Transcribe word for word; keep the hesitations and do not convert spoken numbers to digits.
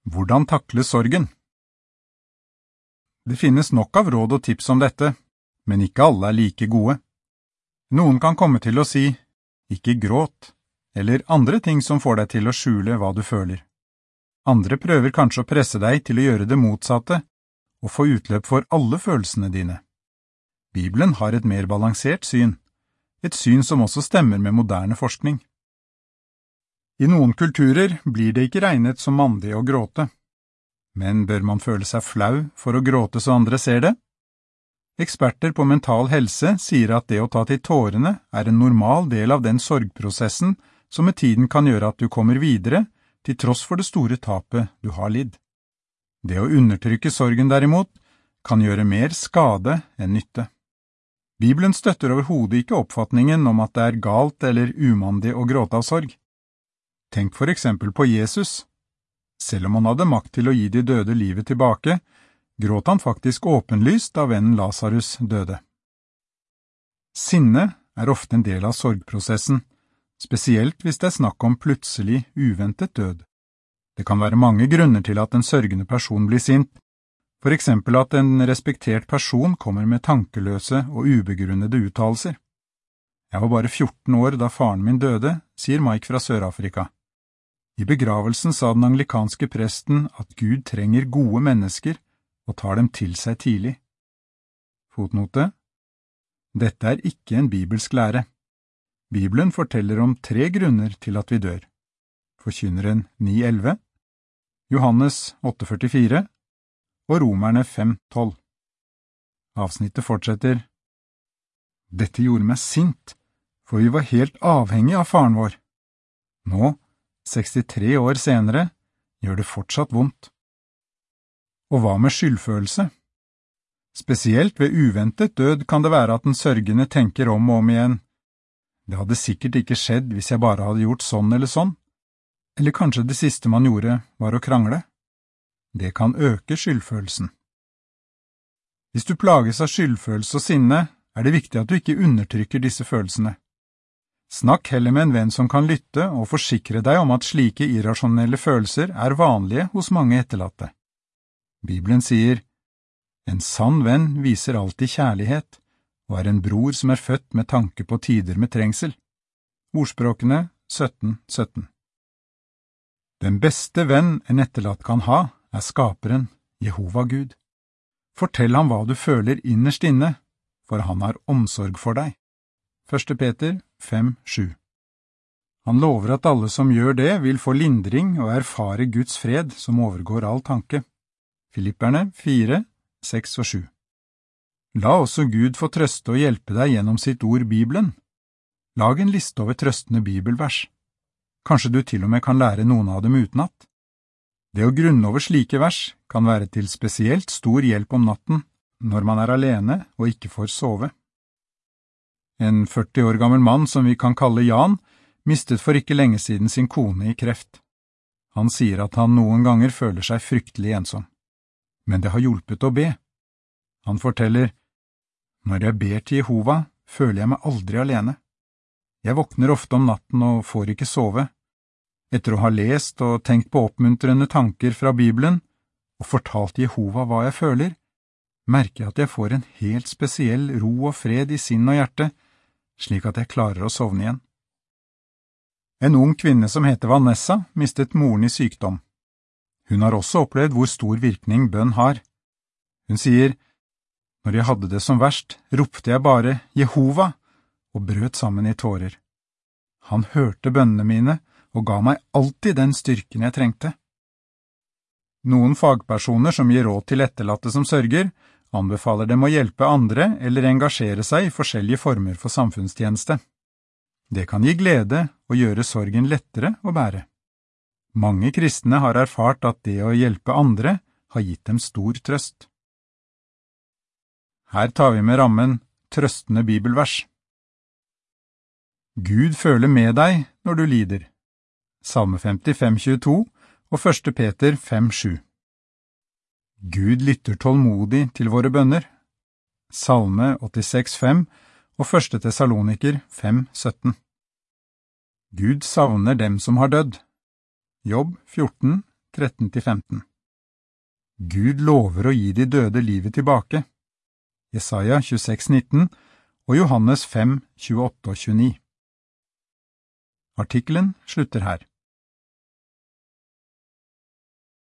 Hvordan takle sorgen? Det finnes nok av råd og tips om dette, men ikke alle er like gode. Noen kan komme til å si, ikke gråt, eller andre ting som får deg til å skjule hva du føler. Andre prøver kanskje å presse deg til å gjøre det motsatte, og få utløp for alle følelsene dine. Bibelen har et mer balansert syn, et syn som også stemmer med moderne forskning. I noen kulturer blir det ikke regnet som mandig å gråte. Men bør man føle seg flau for å gråte så andre ser det? Eksperter på mental helse sier at det å ta til tårene er en normal del av den sorgprosessen som med tiden kan gjøre at du kommer videre, til tross for det store tapet du har lidd. Det å undertrykke sorgen derimot kan gjøre mer skade enn nytte. Bibelen støtter overhodet ikke oppfatningen om at det er galt eller umandig å gråte av sorg. Tenk for eksempel på Jesus. Selv om han hadde makt til å gi de døde livet tilbake, gråt han faktisk åpenlyst da vennen Lazarus døde. Sinne er ofte en del av sorgprosessen, spesielt hvis det er snakk om plutselig, uventet død. Det kan være mange grunner til at en sørgende person blir sint, for eksempel at en respektert person kommer med tankeløse og ubegrunnede uttalelser. Jeg var bare fjorten år da faren min døde, sier Mike fra Sør-Afrika. I begravelsen sa den anglikanske presten at Gud trenger gode mennesker og tar dem til seg tidlig. Fotnote: Dette er ikke en bibelsk lære. Bibelen forteller om tre grunner til at vi dør. Forkynneren ni elleve, Johannes åtte førtifire og Romerne fem tolv. Avsnittet fortsetter: Dette gjorde meg sint, for vi var helt avhengig av faren vår. Nå, sekstitre år senere, gjør det fortsatt vondt. Og hva med skyldfølelse? Spesielt ved uventet død kan det være at den sørgende tenker om og om igjen. Det hadde sikkert ikke skjedd hvis jeg bare hadde gjort sånn eller sånn. Eller kanskje det siste man gjorde var å krangle. Det kan øke skyldfølelsen. Hvis du plages av skyldfølelse og sinne, er det viktig at du ikke undertrykker disse følelsene. Snakk heller med en venn som kan lytte og forsikre deg om at slike irrasjonelle følelser er vanlige hos mange etterlatte. Bibelen sier, en sann venn viser alltid kjærlighet, og er en bror som er født med tanke på tider med trengsel. Ordspråkene sytten sytten. Den beste venn en etterlatt kan ha, er skaperen, Jehova Gud. Fortell ham hva du føler innerst inne, for han har omsorg for deg. Første Peter fem sju. Han lover at alle som gjør det vil få lindring og erfare Guds fred som overgår all tanke. Filipperne fire seks og sju. La også Gud få trøste og hjelpe deg gjennom sitt ord Bibelen. Lag en liste over trøstende bibelvers. Kanskje du til og med kan lære noen av dem utenat. Det å grunne over slike vers kan være til spesielt stor hjelp om natten, når man er alene og ikke får sove. En førti år gammel mann som vi kan kalle Jan, mistet for ikke lenge siden sin kone i kreft. Han sier at han noen ganger føler seg fryktelig ensom. Men det har hjulpet å be. Han forteller, når jeg ber til Jehova, føler jeg meg aldri alene. Jeg våkner ofte om natten og får ikke sove. Etter å ha lest og tenkt på oppmuntrende tanker fra Bibelen, og fortalt Jehova hva jeg føler, merker jeg at jeg får en helt spesiell ro og fred i sinn og hjerte, slik at jeg klarer å sovne igjen. En ung kvinne som heter Vanessa mistet moren i sykdom. Hun har også opplevd hvor stor virkning bønn har. Hun sier, når jeg hadde det som verst, ropte jeg bare Jehova og brøt sammen i tårer. Han hørte bønnene mine og ga meg alltid den styrken jeg trengte. Noen fagpersoner som gir råd til etterlatte som sørger, anbefaler dem å hjelpe andre eller engasjere seg i forskjellige former for samfunnstjeneste. Det kan gi glede og gjøre sorgen lettere å bære. Mange kristne har erfart at det å hjelpe andre har gitt dem stor trøst. Her tar vi med rammen trøstende bibelvers. Gud føler med deg når du lider. Salme femtifem tjueto og første Peter fem sju. Gud lytter tålmodig til våre bønner. Salme åttiseks fem og første Tessaloniker fem sytten. Gud savner dem som har dødd. Jobb fjorten tretten til femten. Gud lover å gi de døde livet tilbake. Jesaja tjueseks nitten og Johannes fem tjueåtte og tjueni. Artikkelen slutter her.